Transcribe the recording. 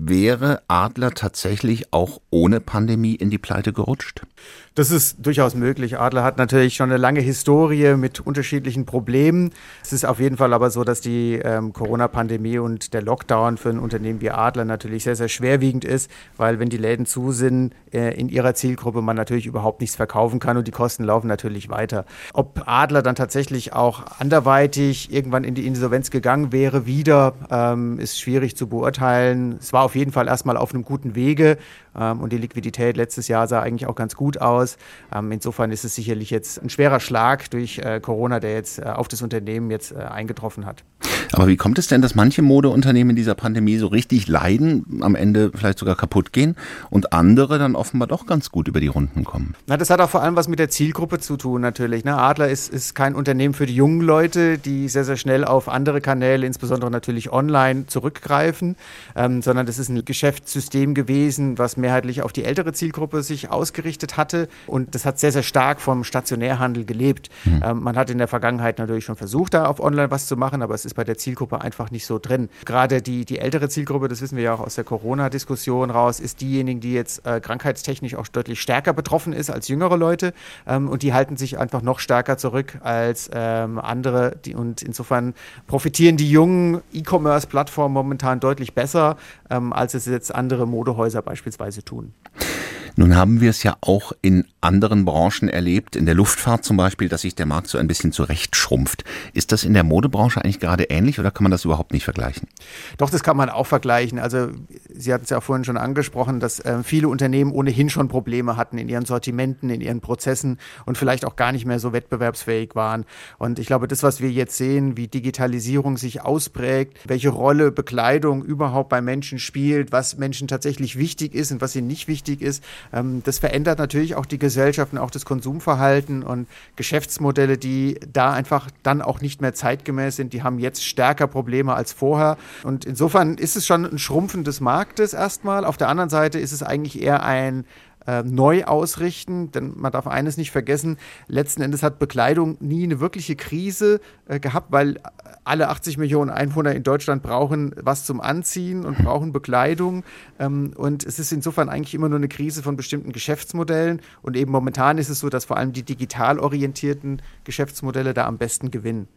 wäre Adler tatsächlich auch ohne Pandemie in die Pleite gerutscht? Das ist durchaus möglich. Adler hat natürlich schon eine lange Historie mit unterschiedlichen Problemen. Es ist auf jeden Fall aber so, dass die Corona-Pandemie und der Lockdown für ein Unternehmen wie Adler natürlich sehr, sehr schwerwiegend ist, weil wenn die Läden zu sind, in ihrer Zielgruppe man natürlich überhaupt nichts verkaufen kann und die Kosten laufen natürlich weiter. Ob Adler dann tatsächlich auch anderweitig irgendwann in die Insolvenz gegangen wäre wieder, ist schwierig zu beurteilen. Es war auf jeden Fall erstmal auf einem guten Wege und die Liquidität letztes Jahr sah eigentlich auch ganz gut aus. Insofern ist es sicherlich jetzt ein schwerer Schlag durch Corona, der jetzt auf das Unternehmen jetzt eingetroffen hat. Aber wie kommt es denn, dass manche Modeunternehmen in dieser Pandemie so richtig leiden, am Ende vielleicht sogar kaputt gehen und andere dann offenbar doch ganz gut über die Runden kommen? Na, das hat auch vor allem was mit der Zielgruppe zu tun natürlich. Ne? Adler ist kein Unternehmen für die jungen Leute, die sehr, sehr schnell auf andere Kanäle, insbesondere natürlich online, zurückgreifen, sondern das ist ein Geschäftssystem gewesen, was mehrheitlich auf die ältere Zielgruppe sich ausgerichtet hatte und das hat sehr, sehr stark vom Stationärhandel gelebt. Man hat in der Vergangenheit natürlich schon versucht, da auf online was zu machen, aber es ist bei der Zielgruppe einfach nicht so drin. Gerade die ältere Zielgruppe, das wissen wir ja auch aus der Corona-Diskussion raus, ist diejenige, die jetzt krankheitstechnisch auch deutlich stärker betroffen ist als jüngere Leute und die halten sich einfach noch stärker zurück als andere und insofern profitieren die jungen E-Commerce-Plattformen momentan deutlich besser, als es jetzt andere Modehäuser beispielsweise tun. Nun haben wir es ja auch in anderen Branchen erlebt, in der Luftfahrt zum Beispiel, dass sich der Markt so ein bisschen zurechtschrumpft. Ist das in der Modebranche eigentlich gerade ähnlich oder kann man das überhaupt nicht vergleichen? Doch, das kann man auch vergleichen. Also Sie hatten es ja vorhin schon angesprochen, dass viele Unternehmen ohnehin schon Probleme hatten in ihren Sortimenten, in ihren Prozessen und vielleicht auch gar nicht mehr so wettbewerbsfähig waren. Und ich glaube, das, was wir jetzt sehen, wie Digitalisierung sich ausprägt, welche Rolle Bekleidung überhaupt bei Menschen spielt, was Menschen tatsächlich wichtig ist und was ihnen nicht wichtig ist, das verändert natürlich auch die Gesellschaft und auch das Konsumverhalten und Geschäftsmodelle, die da einfach dann auch nicht mehr zeitgemäß sind, die haben jetzt stärker Probleme als vorher. Und insofern ist es schon ein Schrumpfen des Marktes erstmal. Auf der anderen Seite ist es eigentlich eher ein neu ausrichten, denn man darf eines nicht vergessen, letzten Endes hat Bekleidung nie eine wirkliche Krise gehabt, weil alle 80 Millionen Einwohner in Deutschland brauchen was zum Anziehen und brauchen Bekleidung und es ist insofern eigentlich immer nur eine Krise von bestimmten Geschäftsmodellen und eben momentan ist es so, dass vor allem die digital orientierten Geschäftsmodelle da am besten gewinnen.